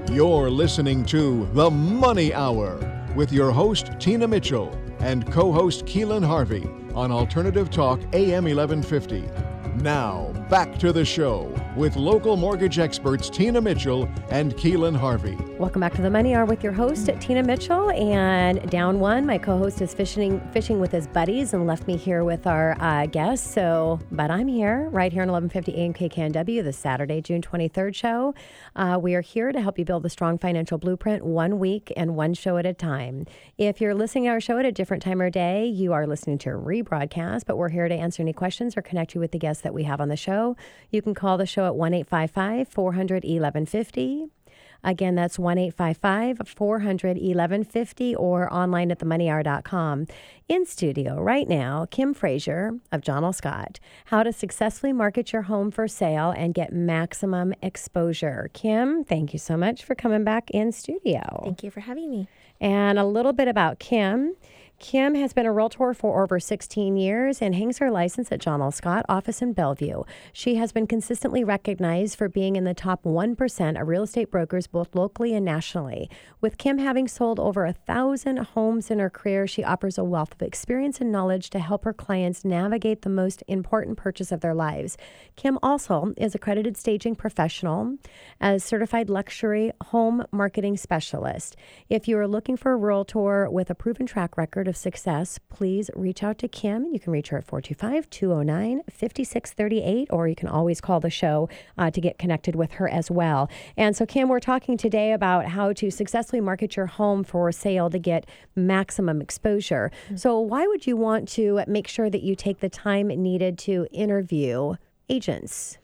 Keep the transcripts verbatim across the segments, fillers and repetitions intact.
You're listening to The Money Hour with your host, Tina Mitchell, and co-host Keelan Harvey on Alternative Talk A M eleven fifty. Now, back to the show with local mortgage experts Tina Mitchell and Keelan Harvey. Welcome back to The Money Hour with your host, Tina Mitchell. And down one, my co-host is fishing fishing with his buddies and left me here with our uh, guests. So, but I'm here, right here on eleven fifty A M K K N W, the Saturday, June twenty-third show. Uh, we are here to help you build a strong financial blueprint one week and one show at a time. If you're listening to our show at a different time or day, you are listening to a rebroadcast, but we're here to answer any questions or connect you with the guests that we have on the show. You can call the show at one eight five five, four hundred, eleven fifty. Again, that's one eight five five, four hundred, eleven fifty or online at the money hour dot com. In studio right now, Kim Frazier of John L. Scott, how to successfully market your home for sale and get maximum exposure. Kim, thank you so much for coming back in studio. Thank you for having me. And a little bit about Kim. Kim has been a realtor for over sixteen years and hangs her license at John L. Scott office in Bellevue. She has been consistently recognized for being in the top one percent of real estate brokers both locally and nationally. With Kim having sold over a thousand homes in her career, she offers a wealth of experience and knowledge to help her clients navigate the most important purchase of their lives. Kim also is accredited staging professional as certified luxury home marketing specialist. If you are looking for a realtor with a proven track record of success, please reach out to Kim. You can reach her at four two five, two oh nine, five six three eight, or you can always call the show uh, to get connected with her as well. And so, Kim, we're talking today about how to successfully market your home for sale to get maximum exposure. Mm-hmm. So why would you want to make sure that you take the time needed to interview agents?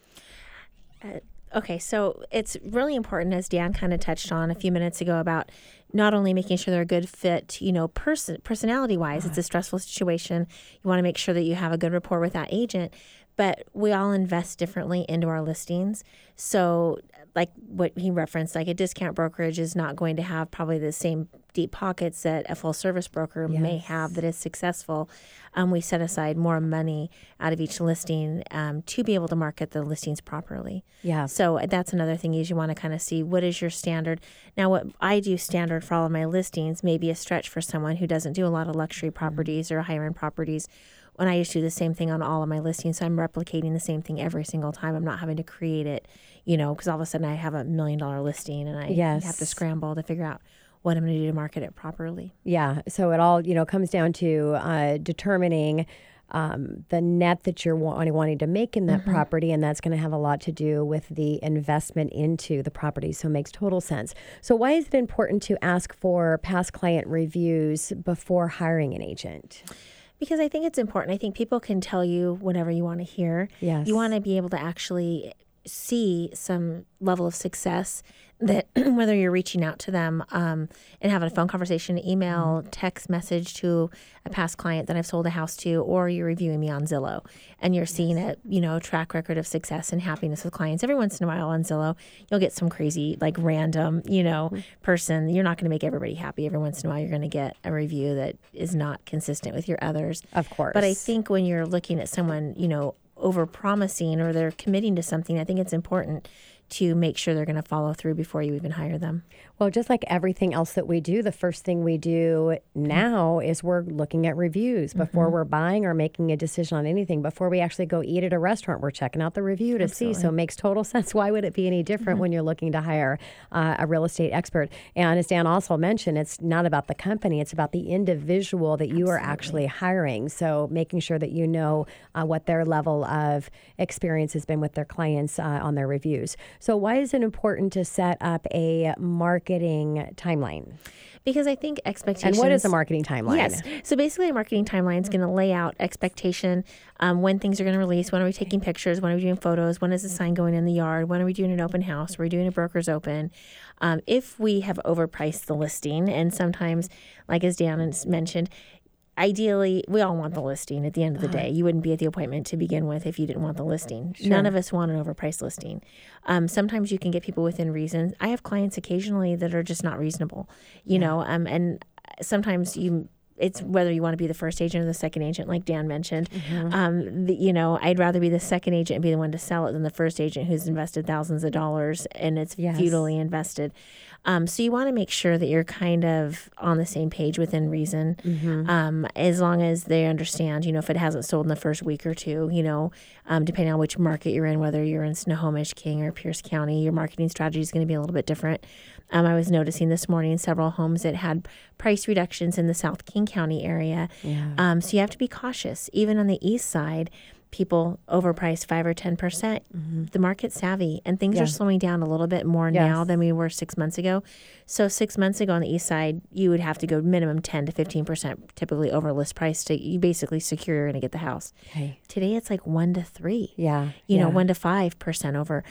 Uh, okay, so it's really important, as Dan kind of touched on a few minutes ago, about not only making sure they're a good fit, you know, person personality-wise, it's a stressful situation. You want to make sure that you have a good rapport with that agent, but we all invest differently into our listings. So like what he referenced, like a discount brokerage is not going to have probably the same deep pockets that a full-service broker yes. may have that is successful. Um, we set aside more money out of each listing um, to be able to market the listings properly. Yeah. So that's another thing is you want to kind of see what is your standard. Now, what I do standard for all of my listings may be a stretch for someone who doesn't do a lot of luxury properties mm-hmm. or higher-end properties. When I used to do the same thing on all of my listings, so I'm replicating the same thing every single time. I'm not having to create it, you know, because all of a sudden I have a million dollar listing and I yes. have to scramble to figure out what I'm going to do to market it properly. Yeah. So it all, you know, comes down to uh, determining um, the net that you're wa- wanting to make in that mm-hmm. property, and that's going to have a lot to do with the investment into the property. So it makes total sense. So why is it important to ask for past client reviews before hiring an agent? Because I think it's important. I think people can tell you whatever you want to hear. Yes. You want to be able to actually see some level of success that whether you're reaching out to them um, and having a phone conversation, email, mm-hmm. text message to a past client that I've sold a house to, or you're reviewing me on Zillow and you're seeing a, you know, track record of success and happiness with clients. Every once in a while on Zillow, you'll get some crazy, like random, you know, mm-hmm. person. You're not going to make everybody happy. Every once in a while, you're going to get a review that is not consistent with your others. Of course. But I think when you're looking at someone, you know, over promising or they're committing to something, I think it's important to make sure they're going to follow through before you even hire them. Well, just like everything else that we do, the first thing we do now is we're looking at reviews before mm-hmm. we're buying or making a decision on anything. Before we actually go eat at a restaurant, we're checking out the review to Absolutely. see. So it makes total sense. Why would it be any different mm-hmm. when you're looking to hire uh, a real estate expert? And as Dan also mentioned, it's not about the company. It's about the individual that you Absolutely. are actually hiring. So making sure that you know uh, what their level of experience has been with their clients uh, on their reviews. So why is it important to set up a marketing timeline? Because I think expectations... And what is a marketing timeline? Yes. So basically a marketing timeline is going to lay out expectation, um, when things are going to release, when are we taking pictures, when are we doing photos, when is the sign going in the yard, when are we doing an open house, are we doing a broker's open. Um, if we have overpriced the listing, and sometimes, like as Dan mentioned, ideally, we all want the listing at the end of the day. You wouldn't be at the appointment to begin with if you didn't want the listing. Sure. None of us want an overpriced listing. Um, sometimes you can get people within reason. I have clients occasionally that are just not reasonable, you yeah. know, um, and sometimes you it's whether you want to be the first agent or the second agent, like Dan mentioned. Mm-hmm. Um, the, you know, I'd rather be the second agent and be the one to sell it than the first agent who's invested thousands of dollars and it's Yes. futilely invested. Um, so you want to make sure that you're kind of on the same page within reason, Mm-hmm. um, as long as they understand, you know, if it hasn't sold in the first week or two, you know, um, depending on which market you're in, whether you're in Snohomish, King, or Pierce County, your marketing strategy is going to be a little bit different. Um, I was noticing this morning several homes that had price reductions in the South King County area. Yeah. Um, so you have to be cautious. Even on the east side, people overpriced five or ten percent. Mm-hmm. The market's savvy, and things Yeah. are slowing down a little bit more Yes. now than we were six months ago. So six months ago on the east side, you would have to go minimum ten to fifteen percent, typically over list price to you basically secure you're going to get the house. Okay. Today it's like one to three. Yeah. You know, yeah. one to five percent over.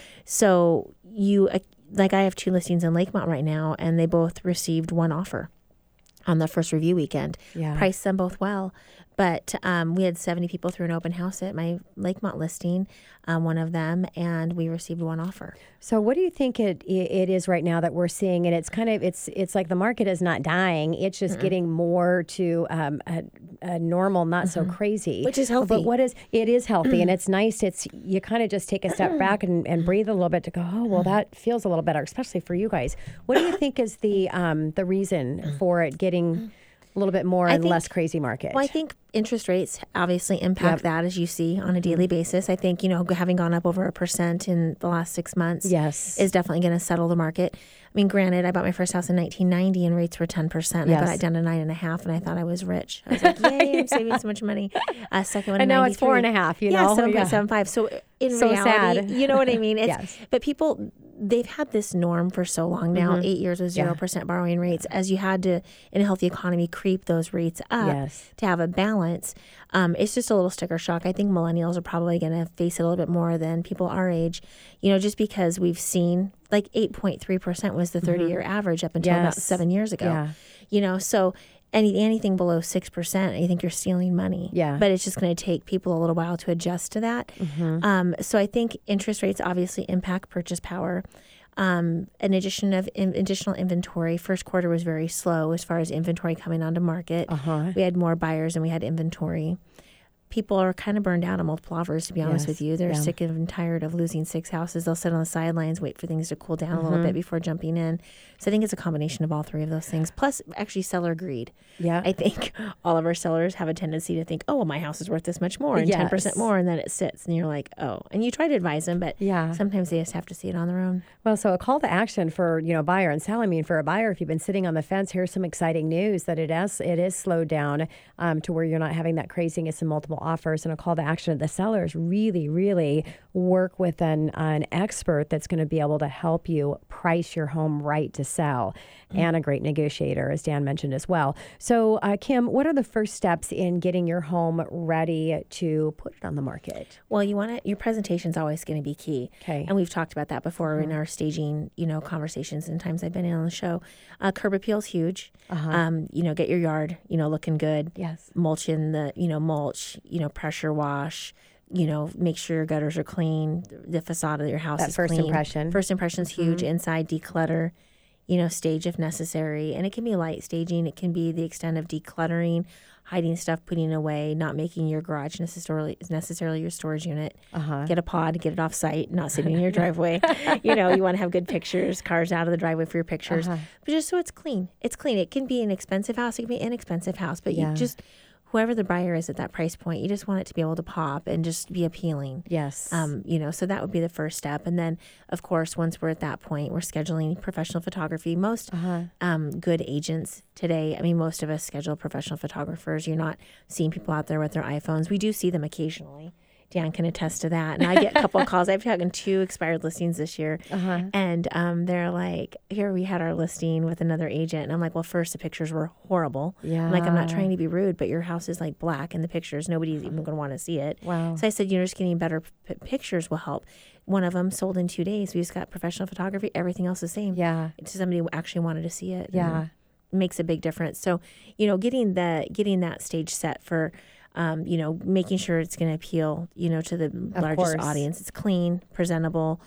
So you uh, like I have two listings in Lakemont right now, and they both received one offer on the first review weekend. Yeah. Priced them both well. But um, we had seventy people through an open house at my Lakemont listing, um, one of them, and we received one offer. So what do you think it it is right now that we're seeing? And it's kind of it's it's like the market is not dying; it's just Mm-mm. getting more to um, a, a normal, not so crazy, Which is healthy. But what is it is healthy, and it's nice. It's you kind of just take a step back and, and breathe a little bit to go. Oh well, that feels a little better, especially for you guys. What do you think is the um, the reason for it getting a little bit more I and think- less crazy market? Well, I think interest rates obviously impact Yep. that, as you see on a daily basis. I think, you know, having gone up over a percent in the last six months Yes. is definitely going to settle the market. I mean, granted, I bought my first house in nineteen ninety and rates were ten percent. I Yes. got it down to nine and a half, and I thought I was rich. I was like, yay, I'm saving so much money. Uh, second one, And in now it's four and ninety-three. a half, you yeah, know? seven Yeah. point seven five. So in So reality, sad. you know what I mean? It's, Yes. But people, they've had this norm for so long now, Mhm. eight years with Yeah. zero percent borrowing rates, as you had to, in a healthy economy, creep those rates up Yes. to have a balance. Um, it's just a little sticker shock. I think millennials are probably going to face it a little bit more than people our age, you know, just because we've seen like eight point three percent was the thirty-year average up until about Yes. seven years ago. Yeah. You know, so any anything below six percent, I think you're stealing money. Yeah. But it's just going to take people a little while to adjust to that. Mm-hmm. Um, so I think interest rates obviously impact purchase power. Um, an addition of in, additional inventory. First quarter was very slow as far as inventory coming onto market. Uh-huh. We had more buyers than we had inventory. People are kind of burned out on multiple offers, to be honest Yes, with you. They're yeah. sick and tired of losing six houses. They'll sit on the sidelines, wait for things to cool down a little Mhm. bit before jumping in. So I think it's a combination of all three of those things. Plus, actually, seller greed. Yeah. I think all of our sellers have a tendency to think, oh, well, my house is worth this much more and ten percent Yes. more. And then it sits and you're like, oh. And you try to advise them, but Yeah. sometimes they just have to see it on their own. Well, so a call to action for, you know, buyer and seller. I mean, for a buyer, if you've been sitting on the fence, here's some exciting news that it is, it is slowed down um, to where you're not having that craziness in multiple offers. And a call to action of the sellers, really, really work with an, an expert that's going to be able to help you price your home right to sell, and a great negotiator, as Dan mentioned as well. So, uh, Kim, what are the first steps in getting your home ready to put it on the market? Well, you want to, your presentation is always going to be key. Okay. And we've talked about that before in our staging, you know, conversations and times I've been in on the show. Uh, curb appeal is huge. Uh-huh. Um, you know, get your yard, you know, looking good. Yes. Mulch in the, you know, mulch, you know, pressure wash, you know, make sure your gutters are clean. The facade of your house That is first clean. impression. First impression is huge. Inside, declutter, you know, stage if necessary. And it can be light staging. It can be the extent of decluttering, hiding stuff, putting it away, not making your garage necessarily necessarily your storage unit. Uh-huh. Get a pod, get it off site, not sitting in your driveway. You know, you want to have good pictures, cars out of the driveway for your pictures. Uh-huh. But just so it's clean. It's clean. It can be an expensive house, it can be an inexpensive house, but Yeah. you just whoever the buyer is at that price point, you just want it to be able to pop and just be appealing. Yes. Um, you know, so that would be the first step. And then, of course, once we're at that point, we're scheduling professional photography. Most Uh-huh. um, good agents today, I mean, most of us schedule professional photographers. You're not seeing people out there with their iPhones. We do see them occasionally. Dan can attest to that. And I get a couple of calls. I've gotten two expired listings this year. Uh-huh. And um, they're like, here we had our listing with another agent. And I'm like, well, first, the pictures were horrible. Yeah. I'm like, I'm not trying to be rude, but your house is like black in the pictures. Nobody's even going to want to see it. Wow. So I said, you know, just getting better p- pictures will help. One of them sold in two days. We just got professional photography. Everything else the same. Yeah. It's somebody who actually wanted to see it. Yeah. And it makes a big difference. So, you know, getting the getting that stage set for, um, you know, making sure it's going to appeal, you know, to the largest course. audience. It's clean, presentable.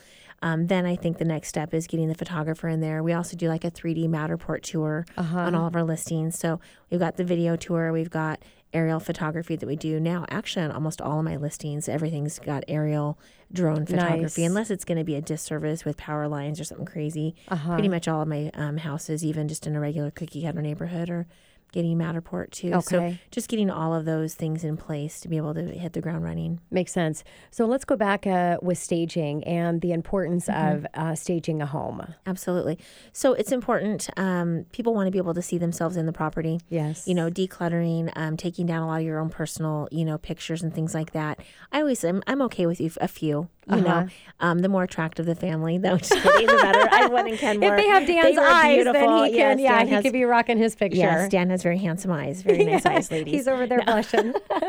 Um, then I think the next step is getting the photographer in there. We also do like a three D Matterport tour Uh-huh. on all of our listings. So we've got the video tour, we've got aerial photography that we do now. Actually, on almost all of my listings, everything's got aerial drone photography, Nice. unless it's going to be a disservice with power lines or something crazy. Uh-huh. Pretty much all of my um, houses, even just in a regular cookie cutter neighborhood, are getting Matterport too. So Okay. just getting all of those things in place to be able to hit the ground running. Makes sense. So let's go back uh, with staging and the importance Mm-hmm. of uh, staging a home. Absolutely. So it's important. Um, people want to be able to see themselves in the property. Yes. You know, decluttering, um, taking down a lot of your own personal, you know, pictures and things like that. I always, I'm, I'm okay with you, a few. You Uh-huh. know, um, the more attractive the family, no, just kidding, the better. I went and Ken more. If they have Dan's They were eyes, beautiful. then he can, Yes, yeah, Dan he has- could be rocking his picture. Yes, Dan has very handsome eyes, very nice eyes, ladies. He's over there blushing.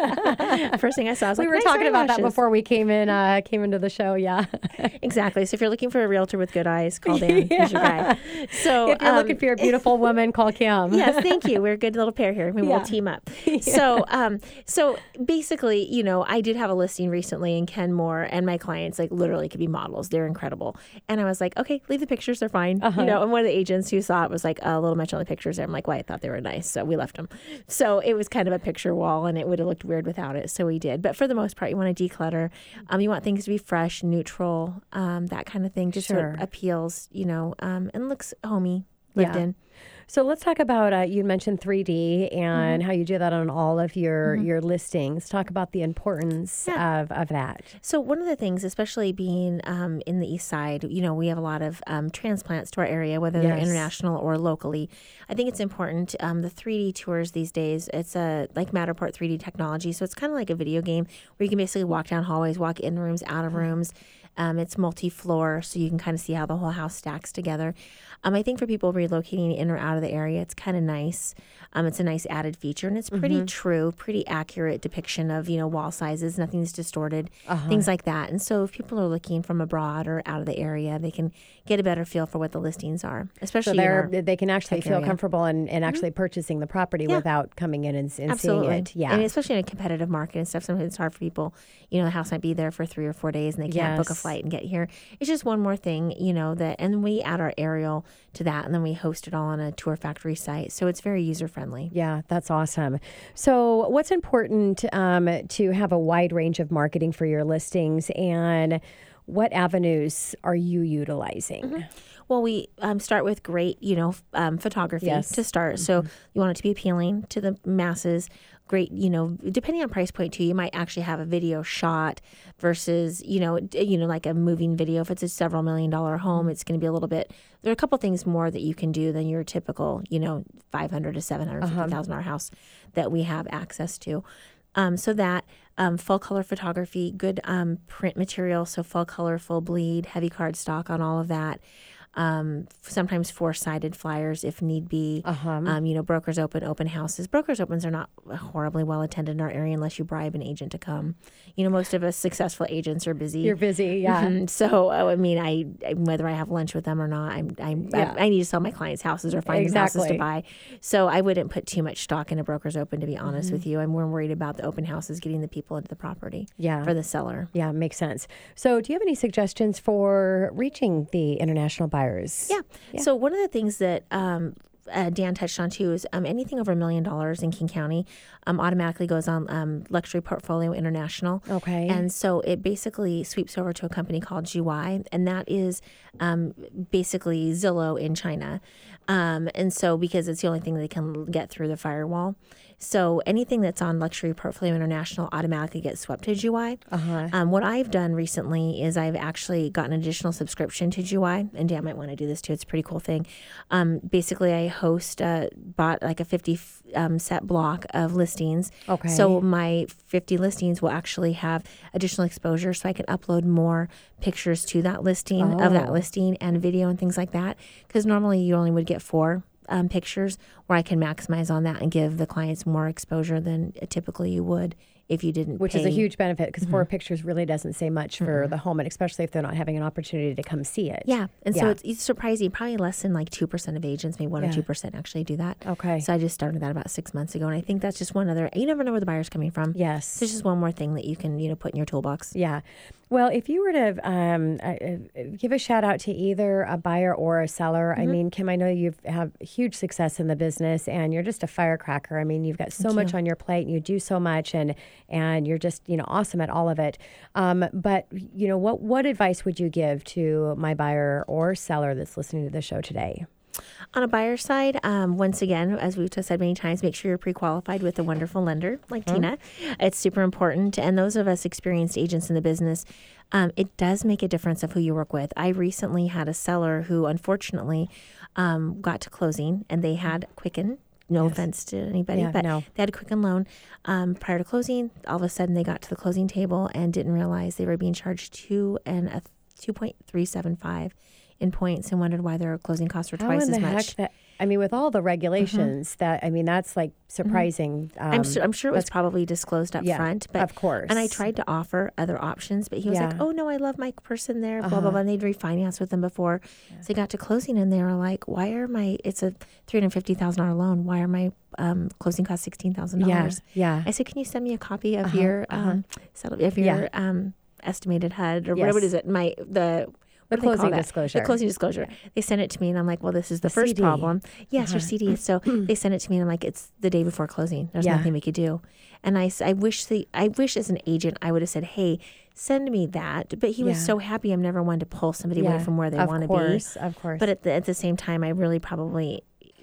First thing I saw, I was we like, were nice talking about that eyelashes. before we came in, uh, came into the show. Yeah. Exactly. So if you're looking for a realtor with good eyes, call Dan. He's your guy. So If you're um, looking for a beautiful woman, call Kim. yes, thank you. We're a good little pair here. Maybe Yeah. we'll team up. So, um, so basically, you know, I did have a listing recently in Kenmore, and my clients like literally could be models. They're incredible. And I was like, okay, leave the pictures. They're fine. Uh-huh. You know, and one of the agents who saw it was like a little much on the pictures there. I'm like, well, I thought they were nice, so we left them. So it was kind of a picture wall, and it would have looked weird without it. So we did. But for the most part, you want to declutter. Um, you want things to be fresh, neutral, um, that kind of thing, just so Sure. it appeals, you know, um, and looks homey, lived Yeah. in. So let's talk about, uh, you mentioned three D and Mm-hmm. how you do that on all of your, your listings. Talk about the importance Yeah. of, of that. So one of the things, especially being um, in the east side, you know, we have a lot of um, transplants to our area, whether they're Yes. international or locally. I think it's important. Um, the three D tours these days, it's a like Matterport three D technology. So it's kind of like a video game where you can basically walk down hallways, walk in rooms, out of rooms. Um, it's multi-floor, so you can kind of see how the whole house stacks together. Um, I think for people relocating in or out of the area, it's kind of nice. Um, it's a nice added feature, and it's pretty true, pretty accurate depiction of, you know, wall sizes. Nothing's distorted, things like that. And so if people are looking from abroad or out of the area, they can get a better feel for what the listings are, So especially in they're, our they can actually tech feel area. comfortable in, in actually purchasing the property Yeah. without coming in and, and Absolutely. seeing it. Yeah. And especially in a competitive market and stuff, sometimes it's hard for people. You know, the house might be there for three or four days and they can't book a Yes. flight and get here. It's just one more thing, you know, that, and we add our aerial to that, and then we host it all on a Tour Factory site. So it's very user friendly. Yeah, that's awesome. So, what's important um, to have a wide range of marketing for your listings, and what avenues are you utilizing? Well, we um, start with great, you know, f- um, photography Yes. to start. So you want it to be appealing to the masses. Great, you know, depending on price point too, you might actually have a video shot versus, you know, d- you know, like a moving video. If it's a several million dollar home, it's going to be a little bit. There are a couple things more that you can do than your typical, you know, five hundred to seven hundred fifty thousand dollar house that we have access to. Um, so that um, full color photography, good um, print material, so full color, full bleed, heavy cardstock on all of that. Um, sometimes four-sided flyers if need be. Uh-huh. Um, you know, brokers open, open houses. Brokers opens are not horribly well attended in our area unless you bribe an agent to come. You know, most of us successful agents are busy. You're busy, yeah. Mhm. So, uh, I mean, I, I whether I have lunch with them or not, I'm, I'm, Yeah. I, I need to sell my clients' houses or find them houses to Exactly. buy. So I wouldn't put too much stock in a broker's open, to be honest Mm-hmm. with you. I'm more worried about the open houses getting the people into the property Yeah. for the seller. Yeah, makes sense. So, do you have any suggestions for reaching the international buyers? Yeah. So one of the things that um, uh, Dan touched on too is um, anything over a million dollars in King County um, automatically goes on um, Luxury Portfolio International. Okay. And so it basically sweeps over to a company called G Y, and that is um, basically Zillow in China. Um, and so because it's the only thing they can get through the firewall. So anything that's on Luxury Portfolio International automatically gets swept to G Y. Uh-huh. Um, what I've done recently is I've actually gotten an additional subscription to G Y, and Dan might want to do this too. It's a pretty cool thing. Um, basically, I host, uh, bought like a fifty um, set block of listings. Okay. So my fifty listings will actually have additional exposure, so I can upload more pictures to that listing of that Oh. listing and video and things like that. Because normally you only would get four. Um, pictures where I can maximize on that and give the clients more exposure than typically you would if you didn't Which pay. is a huge benefit because four pictures really doesn't say much for the home, and especially if they're not having an opportunity to come see it. Yeah. And so Yeah. it's, it's surprising. Probably less than like two percent of agents, maybe one Yeah. or two percent actually do that. Okay. So I just started that about six months ago. And I think that's just one other, you never know where the buyer's coming from. Yes. So it's just one more thing that you can, you know, put in your toolbox. Yeah. Well, if you were to um, uh, give a shout out to either a buyer or a seller, mm-hmm. I mean, Kim, I know you've have huge success in the business, and you're just a firecracker. I mean, you've got so Thank much you. on your plate, and you do so much, and and you're just you know awesome at all of it. Um, but you know, what what advice would you give to my buyer or seller that's listening to the show today? On a buyer side, um, once again, as we've just said many times, make sure you're pre-qualified with a wonderful lender like mm-hmm. Tina. It's super important. And those of us experienced agents in the business, um, it does make a difference of who you work with. I recently had a seller who unfortunately um, got to closing, and they had Quicken. No yes. offense to anybody, yeah, but no. they had a Quicken loan um, prior to closing. All of a sudden, they got to the closing table and didn't realize they were being charged two and a two point three seven five in points, and wondered why their closing costs were twice How in as the much. Heck that, I mean, with all the regulations, mm-hmm. that I mean, that's like surprising. Mm-hmm. Um, I'm, su- I'm sure it was probably disclosed up yeah, front, but of course. And I tried to offer other options, but he was yeah. like, "Oh no, I love my person there." Blah uh-huh. blah blah. And they'd refinanced with them before, yeah. so they got to closing, and they were like, "Why are my? It's a three hundred fifty thousand dollar loan. Why are my um, closing costs sixteen thousand yeah, dollars?" Yeah. I said, "Can you send me a copy of uh-huh, your uh-huh. um, settle, of your yeah. um, estimated H U D or yes. whatever it is? It my the." The closing disclosure. The closing disclosure. They sent it to me, and I'm like, well, this is the, the first C D. problem. Yes, uh-huh. your C D. So they sent it to me, and I'm like, it's the day before closing. There's yeah. nothing we could do. And I, I wish the, I wish as an agent, I would have said, hey, send me that. But he was yeah. so happy. I'm never one to pull somebody yeah. away from where they of want to be. Of course, of course. But at the, at the same time, I really probably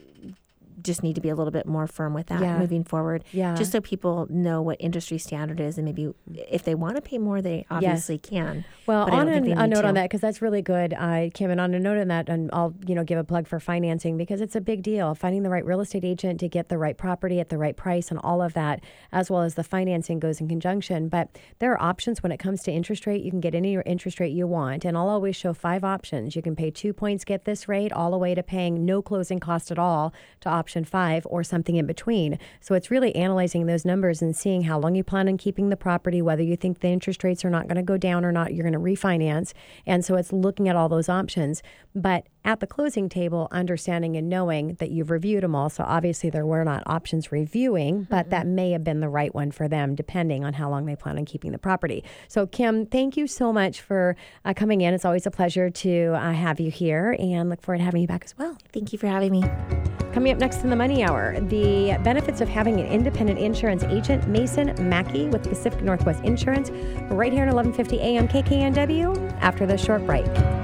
just need to be a little bit more firm with that yeah. moving forward. Yeah. Just so people know what industry standard is, and maybe if they want to pay more, they obviously yes. can. Well, but on an, a note to. on that, because that's really good, uh, Kim, and on a note on that, and I'll you know give a plug for financing, because it's a big deal. Finding the right real estate agent to get the right property at the right price and all of that, as well as the financing goes in conjunction. But there are options when it comes to interest rate. You can get any interest rate you want, and I'll always show five options. You can pay two points, get this rate, all the way to paying no closing cost at all to option five, or something in between. So it's really analyzing those numbers and seeing how long you plan on keeping the property, whether you think the interest rates are not going to go down or not, you're going to refinance. And so it's looking at all those options. But at the closing table, understanding and knowing that you've reviewed them all. So obviously there were not options reviewing, but mm-hmm. that may have been the right one for them, depending on how long they plan on keeping the property. So Kim, thank you so much for uh, coming in. It's always a pleasure to uh, have you here, and look forward to having you back as well. Thank you for having me. Coming up next in the Money Hour, the benefits of having an independent insurance agent, Mason Mackey with Pacific Northwest Insurance, right here at eleven fifty A M K K N W after this short break.